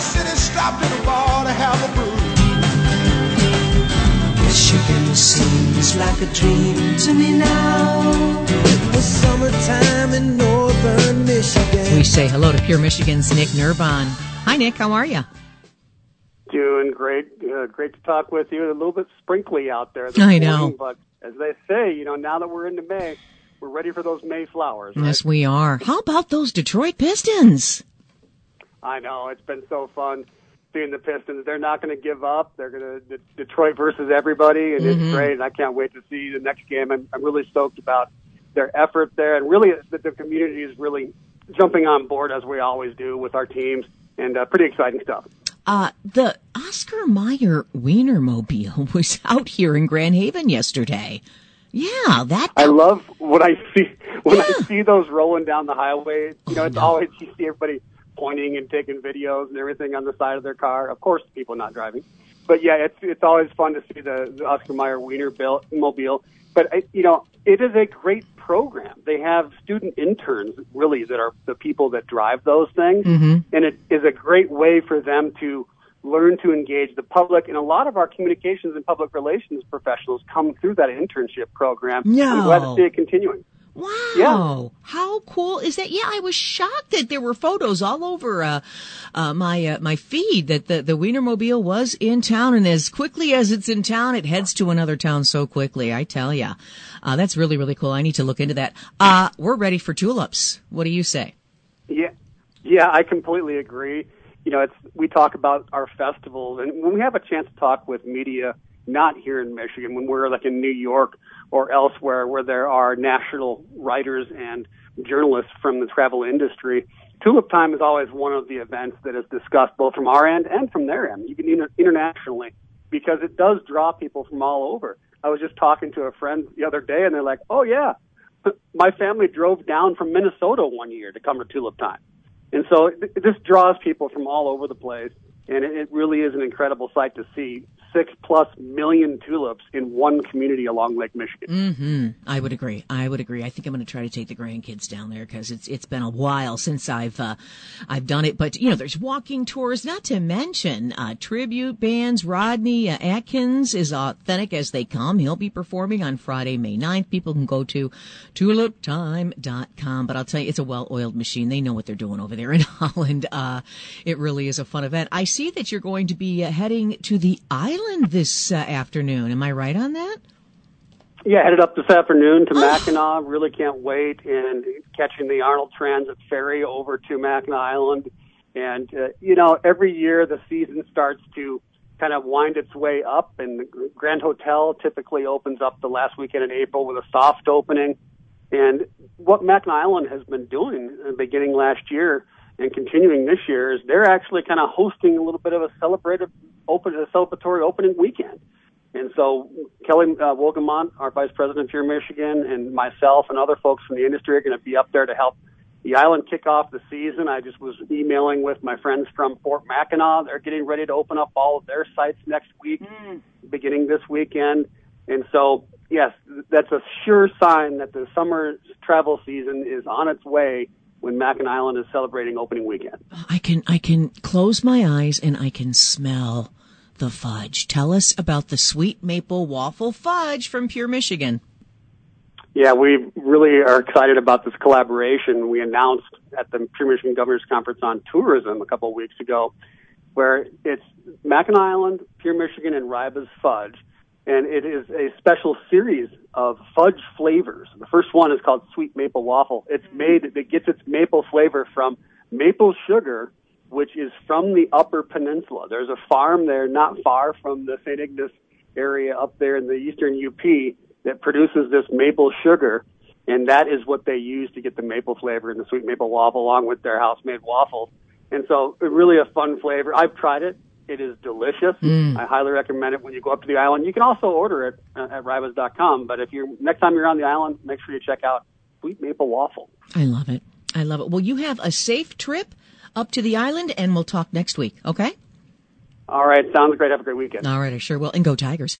city stopped in a bar to have a brew. Michigan seems like a dream to me now. It was summertime in northern Michigan. We say hello to Pure Michigan's Nick Nurban. Hi, Nick. How are you? Doing great. Great to talk with you. A little bit sprinkly out there this I morning, know. but as they say, now that we're into May, we're ready for those May flowers. Right? Yes, we are. How about those Detroit Pistons? I know. It's been so fun seeing the Pistons. They're not going to give up. They're going to Detroit versus everybody, and it's great. And I can't wait to see the next game. I'm really stoked about their effort there, and really the community is really jumping on board as we always do with our teams, and pretty exciting stuff. The Oscar Mayer Wienermobile was out here in Grand Haven yesterday. Yeah, I love what I see when I see those rolling down the highway. It's always you see everybody pointing and taking videos and everything on the side of their car. Of course, people not driving, but yeah, it's always fun to see the Oscar Mayer Wienermobile. But it is a great program. They have student interns, really, that are the people that drive those things, and it is a great way for them to learn to engage the public. And a lot of our communications and public relations professionals come through that internship program. No. I'm glad to see it continuing. Wow. Yeah. How cool is that? Yeah, I was shocked that there were photos all over my feed that the Wienermobile was in town, and as quickly as it's in town, it heads to another town so quickly, I tell ya. That's really, really cool. I need to look into that. We're ready for tulips. What do you say? Yeah, I completely agree. We talk about our festivals, and when we have a chance to talk with media, not here in Michigan, when we're like in New York or elsewhere where there are national writers and journalists from the travel industry, Tulip Time is always one of the events that is discussed both from our end and from their end, even internationally, because it does draw people from all over. I was just talking to a friend the other day, and they're like, oh, yeah, my family drove down from Minnesota one year to come to Tulip Time. And so this draws people from all over the place, and it really is an incredible sight to see 6+ million tulips in one community along Lake Michigan. I would agree. I think I'm going to try to take the grandkids down there because it's been a while since I've done it. But there's walking tours, not to mention tribute bands. Rodney Atkins is authentic as they come. He'll be performing on Friday, May 9th. People can go to tuliptime.com. But I'll tell you, it's a well-oiled machine. They know what they're doing over there in Holland. It really is a fun event. I see that you're going to be heading to the island this afternoon. Am I right on that? Yeah, headed up this afternoon to Mackinac. Really can't wait. And catching the Arnold Transit ferry over to Mackinac Island. And, every year the season starts to kind of wind its way up. And the Grand Hotel typically opens up the last weekend in April with a soft opening. And what Mackinac Island has been doing beginning last year and continuing this year is they're actually kind of hosting a little bit of a celebratory opening weekend. And so Kelly Wolgamont, our vice president here in Michigan, and myself and other folks from the industry are going to be up there to help the island kick off the season. I just was emailing with my friends from Fort Mackinac. They're getting ready to open up all of their sites next week, beginning this weekend. And so, yes, that's a sure sign that the summer travel season is on its way when Mackinac Island is celebrating opening weekend. I can close my eyes and I can smell the fudge. Tell us about the sweet maple waffle fudge from Pure Michigan. Yeah, we really are excited about this collaboration we announced at the Pure Michigan Governor's Conference on Tourism a couple of weeks ago, where it's Mackinac Island, Pure Michigan, and Ryba's Fudge. And it is a special series of fudge flavors. The first one is called Sweet Maple Waffle. It gets its maple flavor from maple sugar, which is from the Upper Peninsula. There's a farm there not far from the St. Ignace area up there in the eastern UP that produces this maple sugar, and that is what they use to get the maple flavor in the Sweet Maple Waffle along with their house-made waffles. And so really a fun flavor. I've tried it. It is delicious. I highly recommend it when you go up to the island. You can also order it at Rybas.com, but next time you're on the island, make sure you check out Sweet Maple Waffle. I love it. Well, you have a safe trip up to the island, and we'll talk next week, okay? All right. Sounds great. Have a great weekend. All right. I sure will. And go Tigers.